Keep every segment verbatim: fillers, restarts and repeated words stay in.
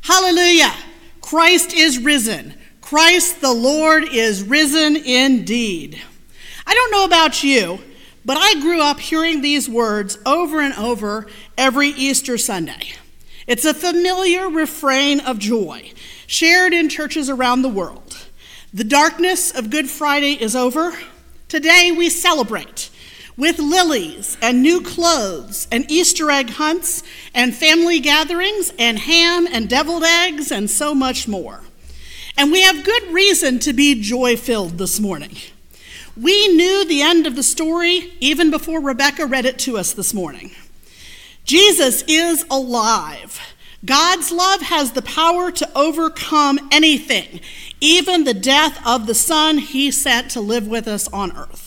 Hallelujah! Christ is risen. Christ the Lord is risen indeed. I don't know about you, but I grew up hearing these words over and over every Easter Sunday. It's a familiar refrain of joy, shared in churches around the world. The darkness of Good Friday is over. Today we celebrate with lilies and new clothes and Easter egg hunts and family gatherings and ham and deviled eggs and so much more. And we have good reason to be joy-filled this morning. We knew the end of the story even before Rebecca read it to us this morning. Jesus is alive. God's love has the power to overcome anything, even the death of the Son he sent to live with us on earth.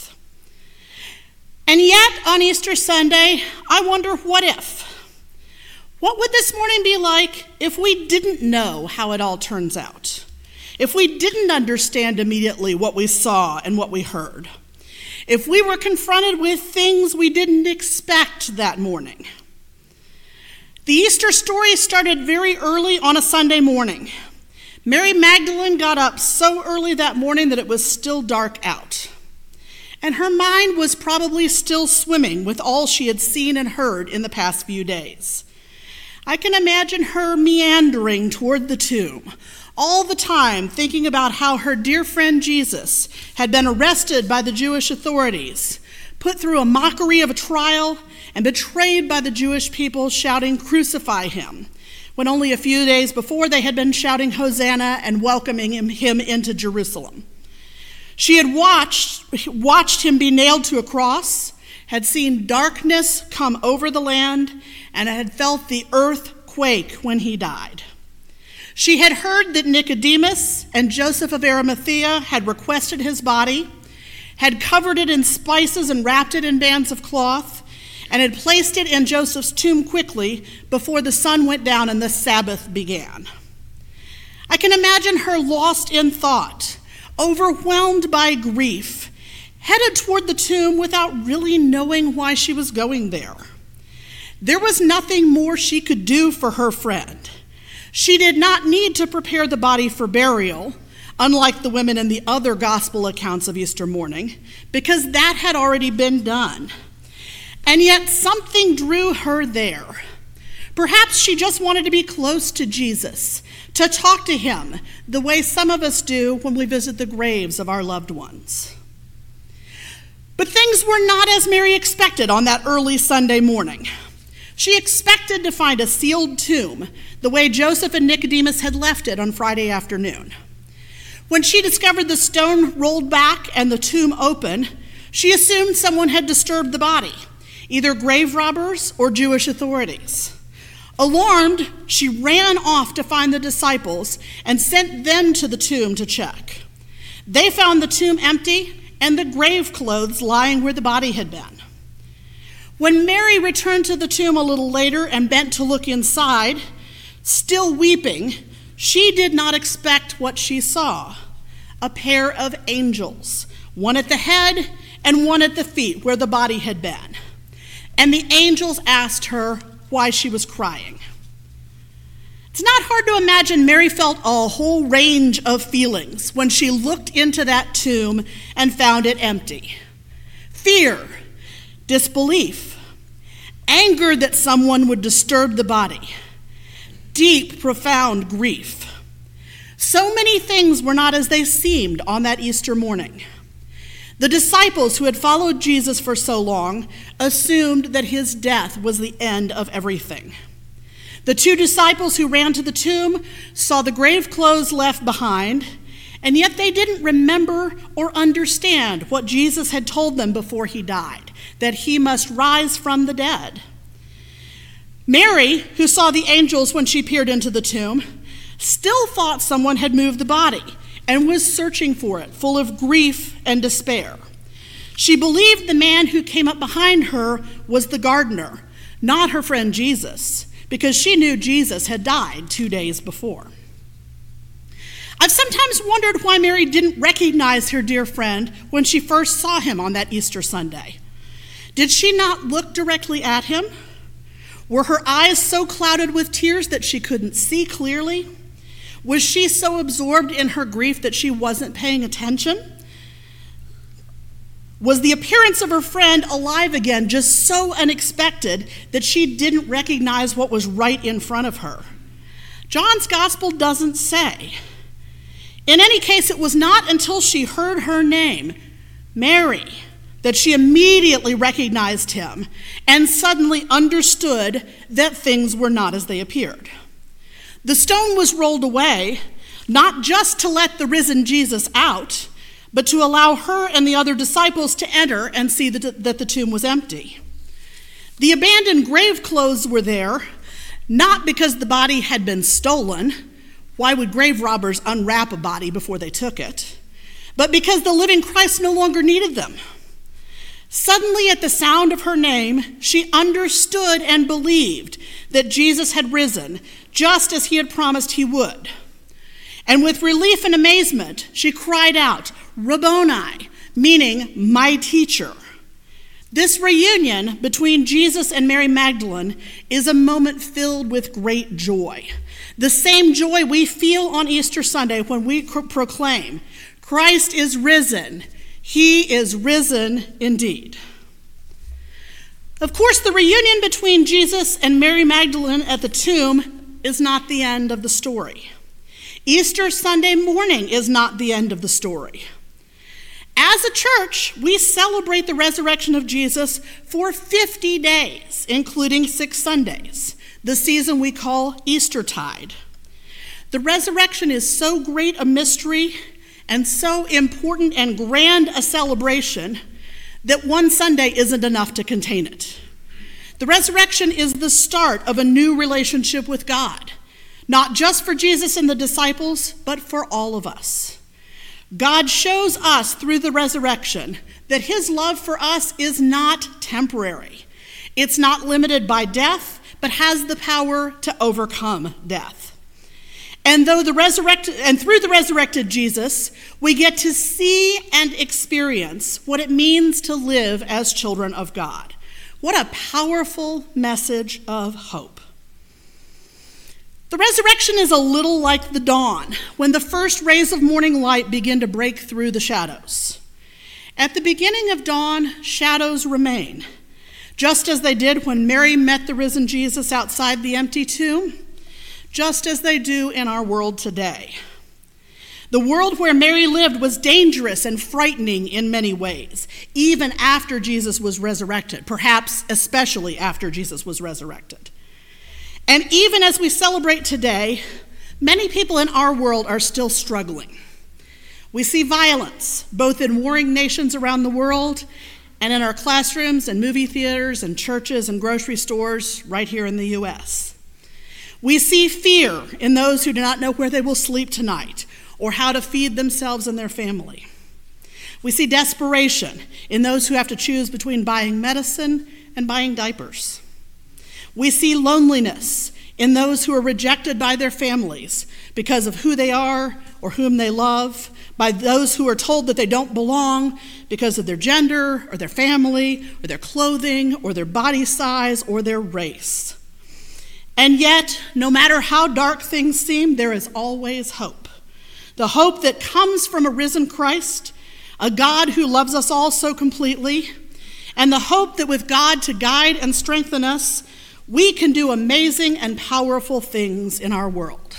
And yet, on Easter Sunday, I wonder, what if? What would this morning be like if we didn't know how it all turns out? If we didn't understand immediately what we saw and what we heard? If we were confronted with things we didn't expect that morning? The Easter story started very early on a Sunday morning. Mary Magdalene got up so early that morning that it was still dark out. And her mind was probably still swimming with all she had seen and heard in the past few days. I can imagine her meandering toward the tomb, all the time thinking about how her dear friend Jesus had been arrested by the Jewish authorities, put through a mockery of a trial, and betrayed by the Jewish people shouting, "Crucify him," when only a few days before they had been shouting Hosanna and welcoming him, him into Jerusalem. She had watched, watched him be nailed to a cross, had seen darkness come over the land, and had felt the earth quake when he died. She had heard that Nicodemus and Joseph of Arimathea had requested his body, had covered it in spices and wrapped it in bands of cloth, and had placed it in Joseph's tomb quickly before the sun went down and the Sabbath began. I can imagine her lost in thought, overwhelmed by grief, headed toward the tomb without really knowing why she was going there. There was nothing more she could do for her friend. She did not need to prepare the body for burial, unlike the women in the other gospel accounts of Easter morning, because that had already been done. And yet something drew her there. Perhaps she just wanted to be close to Jesus, to talk to him the way some of us do when we visit the graves of our loved ones. But things were not as Mary expected on that early Sunday morning. She expected to find a sealed tomb the way Joseph and Nicodemus had left it on Friday afternoon. When she discovered the stone rolled back and the tomb open, she assumed someone had disturbed the body, either grave robbers or Jewish authorities. Alarmed, she ran off to find the disciples and sent them to the tomb to check. They found the tomb empty and the grave clothes lying where the body had been. When Mary returned to the tomb a little later and bent to look inside, still weeping, she did not expect what she saw: a pair of angels, one at the head and one at the feet where the body had been. And the angels asked her why she was crying. It's not hard to imagine Mary felt a whole range of feelings when she looked into that tomb and found it empty. Fear, disbelief, anger that someone would disturb the body, deep, profound grief. So many things were not as they seemed on that Easter morning. The disciples who had followed Jesus for so long assumed that his death was the end of everything. The two disciples who ran to the tomb saw the grave clothes left behind, and yet they didn't remember or understand what Jesus had told them before he died, that he must rise from the dead. Mary, who saw the angels when she peered into the tomb, still thought someone had moved the body and was searching for it, full of grief and despair. She believed the man who came up behind her was the gardener, not her friend Jesus, because she knew Jesus had died two days before. I've sometimes wondered why Mary didn't recognize her dear friend when she first saw him on that Easter Sunday. Did she not look directly at him? Were her eyes so clouded with tears that she couldn't see clearly? Was she so absorbed in her grief that she wasn't paying attention? Was the appearance of her friend alive again just so unexpected that she didn't recognize what was right in front of her? John's gospel doesn't say. In any case, it was not until she heard her name, Mary, that she immediately recognized him and suddenly understood that things were not as they appeared. The stone was rolled away, not just to let the risen Jesus out, but to allow her and the other disciples to enter and see that, that the tomb was empty. The abandoned grave clothes were there, not because the body had been stolen. Why would grave robbers unwrap a body before they took it? But because the living Christ no longer needed them. Suddenly, at the sound of her name, she understood and believed that Jesus had risen, just as he had promised he would. And with relief and amazement, she cried out, Rabboni, meaning my teacher. This reunion between Jesus and Mary Magdalene is a moment filled with great joy. The same joy we feel on Easter Sunday when we proclaim, Christ is risen. He is risen indeed. Of course, the reunion between Jesus and Mary Magdalene at the tomb is not the end of the story. Easter Sunday morning is not the end of the story. As a church, we celebrate the resurrection of Jesus for fifty days, including six Sundays, the season we call Eastertide. The resurrection is so great a mystery and so important and grand a celebration that one Sunday isn't enough to contain it. The resurrection is the start of a new relationship with God, not just for Jesus and the disciples, but for all of us. God shows us through the resurrection that his love for us is not temporary. It's not limited by death, but has the power to overcome death. And though the resurrected, and through the resurrected Jesus, we get to see and experience what it means to live as children of God. What a powerful message of hope. The resurrection is a little like the dawn, when the first rays of morning light begin to break through the shadows. At the beginning of dawn, shadows remain, just as they did when Mary met the risen Jesus outside the empty tomb, just as they do in our world today. The world where Mary lived was dangerous and frightening in many ways, even after Jesus was resurrected, perhaps especially after Jesus was resurrected. And even as we celebrate today, many people in our world are still struggling. We see violence, both in warring nations around the world and in our classrooms and movie theaters and churches and grocery stores right here in the U S. We see fear in those who do not know where they will sleep tonight or how to feed themselves and their family. We see desperation in those who have to choose between buying medicine and buying diapers. We see loneliness in those who are rejected by their families because of who they are or whom they love, by those who are told that they don't belong because of their gender or their family or their clothing or their body size or their race. And yet, no matter how dark things seem, there is always hope. The hope that comes from a risen Christ, a God who loves us all so completely, and the hope that with God to guide and strengthen us, we can do amazing and powerful things in our world.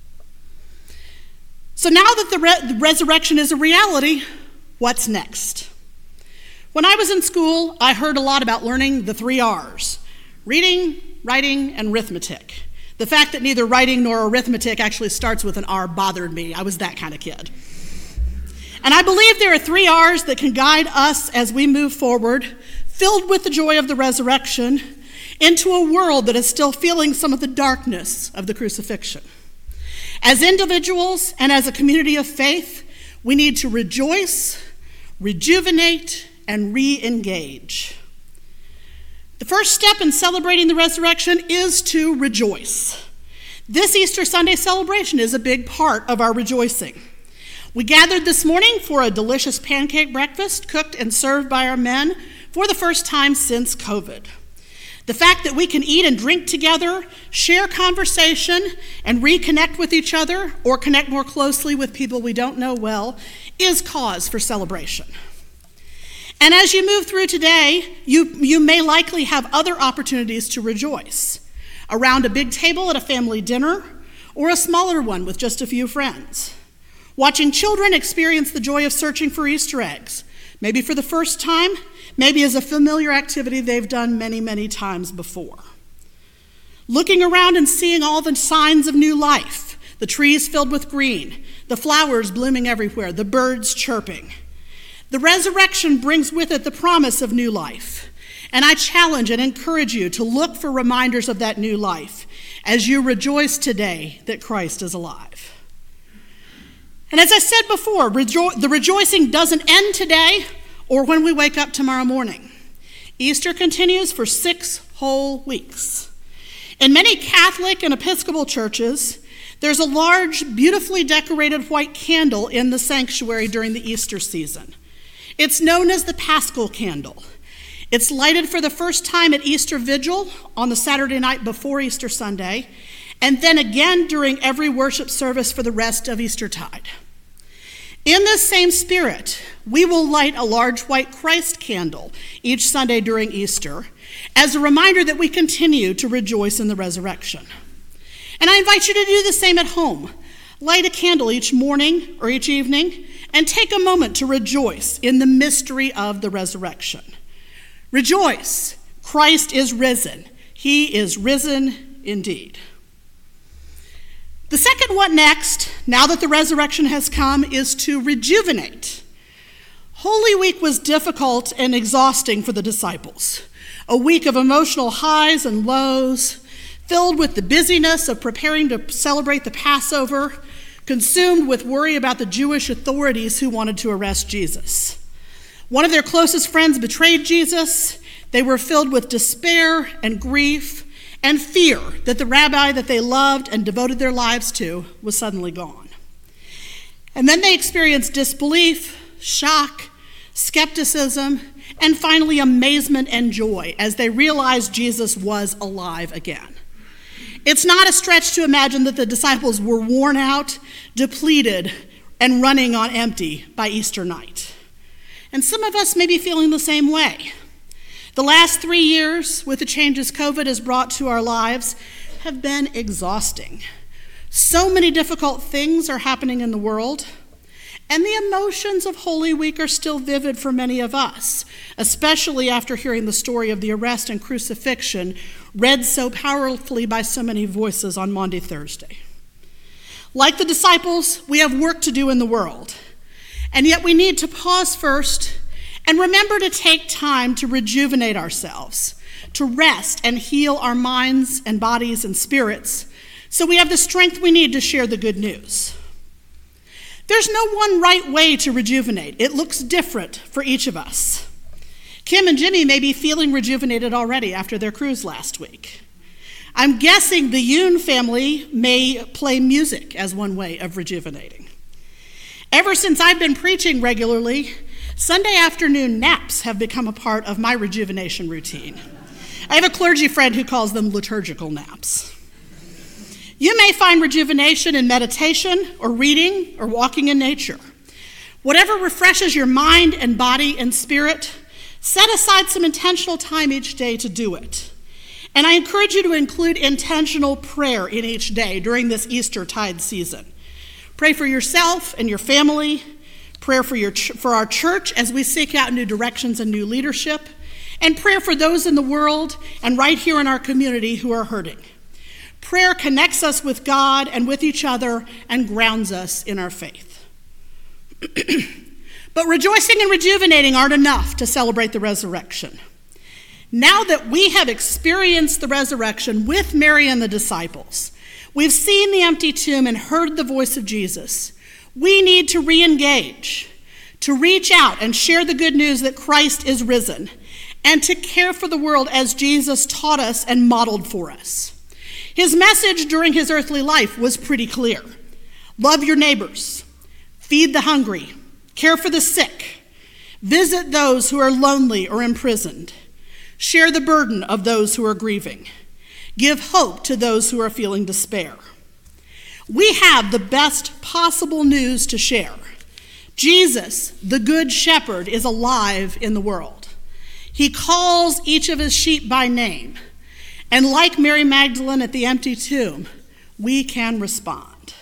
So now that the, re- the resurrection is a reality, what's next? When I was in school, I heard a lot about learning the three R's: reading, writing, and arithmetic. The fact that neither writing nor arithmetic actually starts with an R bothered me. I was that kind of kid. And I believe there are three R's that can guide us as we move forward, filled with the joy of the resurrection, into a world that is still feeling some of the darkness of the crucifixion. As individuals and as a community of faith, we need to rejoice, rejuvenate, and re-engage. The first step in celebrating the resurrection is to rejoice. This Easter Sunday celebration is a big part of our rejoicing. We gathered this morning for a delicious pancake breakfast cooked and served by our men for the first time since COVID. The fact that we can eat and drink together, share conversation, and reconnect with each other, or connect more closely with people we don't know well, is cause for celebration. And as you move through today, you, you may likely have other opportunities to rejoice. Around a big table at a family dinner, or a smaller one with just a few friends. Watching children experience the joy of searching for Easter eggs, maybe for the first time, maybe as a familiar activity they've done many, many times before. Looking around and seeing all the signs of new life, the trees filled with green, the flowers blooming everywhere, the birds chirping. The resurrection brings with it the promise of new life. And I challenge and encourage you to look for reminders of that new life as you rejoice today that Christ is alive. And as I said before, rejo- the rejoicing doesn't end today or when we wake up tomorrow morning. Easter continues for six whole weeks. In many Catholic and Episcopal churches, there's a large, beautifully decorated white candle in the sanctuary during the Easter season. It's known as the Paschal Candle. It's lighted for the first time at Easter Vigil on the Saturday night before Easter Sunday, and then again during every worship service for the rest of Eastertide. In this same spirit, we will light a large white Christ candle each Sunday during Easter as a reminder that we continue to rejoice in the resurrection. And I invite you to do the same at home. Light a candle each morning or each evening and take a moment to rejoice in the mystery of the resurrection. Rejoice, Christ is risen. He is risen indeed. The second what next, now that the resurrection has come, is to rejuvenate. Holy Week was difficult and exhausting for the disciples. A week of emotional highs and lows, filled with the busyness of preparing to celebrate the Passover, consumed with worry about the Jewish authorities who wanted to arrest Jesus. One of their closest friends betrayed Jesus. They were filled with despair and grief and fear that the rabbi that they loved and devoted their lives to was suddenly gone. And then they experienced disbelief, shock, skepticism, and finally amazement and joy as they realized Jesus was alive again. It's not a stretch to imagine that the disciples were worn out, depleted, and running on empty by Easter night. And some of us may be feeling the same way. The last three years, with the changes COVID has brought to our lives, have been exhausting. So many difficult things are happening in the world, and the emotions of Holy Week are still vivid for many of us, especially after hearing the story of the arrest and crucifixion read so powerfully by so many voices on Maundy Thursday. Like the disciples, we have work to do in the world. And yet we need to pause first and remember to take time to rejuvenate ourselves, to rest and heal our minds and bodies and spirits so we have the strength we need to share the good news. There's no one right way to rejuvenate. It looks different for each of us. Kim and Jimmy may be feeling rejuvenated already after their cruise last week. I'm guessing the Yoon family may play music as one way of rejuvenating. Ever since I've been preaching regularly, Sunday afternoon naps have become a part of my rejuvenation routine. I have a clergy friend who calls them liturgical naps. You may find rejuvenation in meditation or reading or walking in nature. Whatever refreshes your mind and body and spirit, set aside some intentional time each day to do it. And I encourage you to include intentional prayer in each day during this Eastertide season. Pray for yourself and your family. Prayer for, your ch- for our church as we seek out new directions and new leadership. And prayer for those in the world and right here in our community who are hurting. Prayer connects us with God and with each other and grounds us in our faith. But rejoicing and rejuvenating aren't enough to celebrate the resurrection. Now that we have experienced the resurrection with Mary and the disciples, we've seen the empty tomb and heard the voice of Jesus, we need to re-engage, to reach out and share the good news that Christ is risen, and to care for the world as Jesus taught us and modeled for us. His message during his earthly life was pretty clear. Love your neighbors, feed the hungry, care for the sick, visit those who are lonely or imprisoned, Share the burden of those who are grieving. Give hope to those who are feeling despair. We have the best possible news to share. Jesus, the Good Shepherd, is alive in the world. He calls each of his sheep by name. And like Mary Magdalene at the empty tomb, we can respond.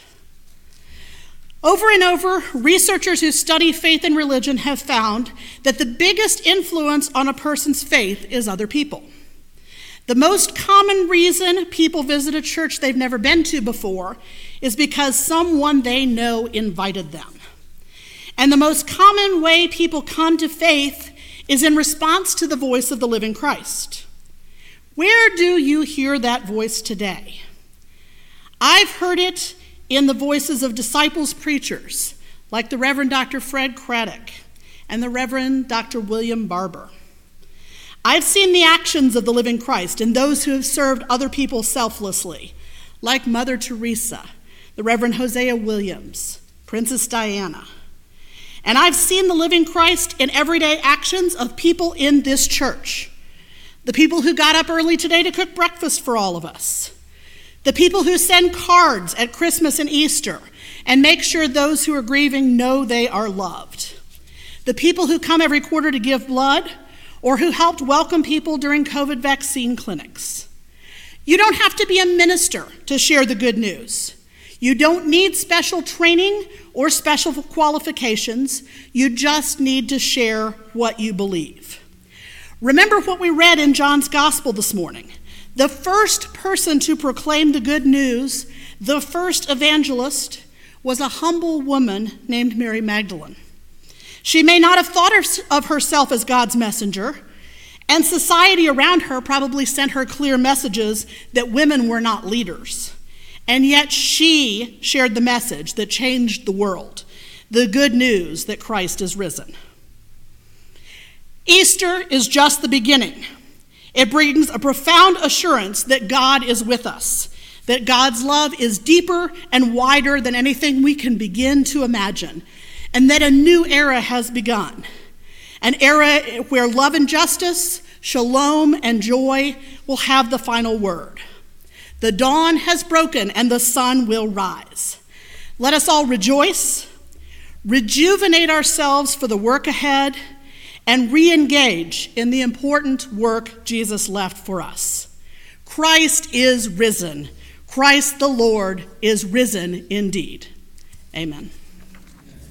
Over and over, researchers who study faith and religion have found that the biggest influence on a person's faith is other people. The most common reason people visit a church they've never been to before is because someone they know invited them. And the most common way people come to faith is in response to the voice of the living Christ. Where do you hear that voice today? I've heard it in the voices of disciples preachers like the Reverend Doctor Fred Craddock and the Reverend Doctor William Barber. I've seen the actions of the living Christ in those who have served other people selflessly, like Mother Teresa, the Reverend Hosea Williams, Princess Diana. And I've seen the living Christ in everyday actions of people in this church. The people who got up early today to cook breakfast for all of us. The people who send cards at Christmas and Easter and make sure those who are grieving know they are loved. The people who come every quarter to give blood, or who helped welcome people during COVID vaccine clinics. You don't have to be a minister to share the good news. You don't need special training or special qualifications. You just need to share what you believe. Remember what we read in John's Gospel this morning. The first person to proclaim the good news, the first evangelist, was a humble woman named Mary Magdalene. She may not have thought of herself as God's messenger, and society around her probably sent her clear messages that women were not leaders. And yet she shared the message that changed the world, the good news that Christ is risen. Easter is just the beginning. It brings a profound assurance that God is with us, that God's love is deeper and wider than anything we can begin to imagine, and that a new era has begun, an era where love and justice, shalom and joy will have the final word. The dawn has broken and the sun will rise. Let us all rejoice, rejuvenate ourselves for the work ahead, and re-engage in the important work Jesus left for us. Christ is risen. Christ the Lord is risen indeed. Amen.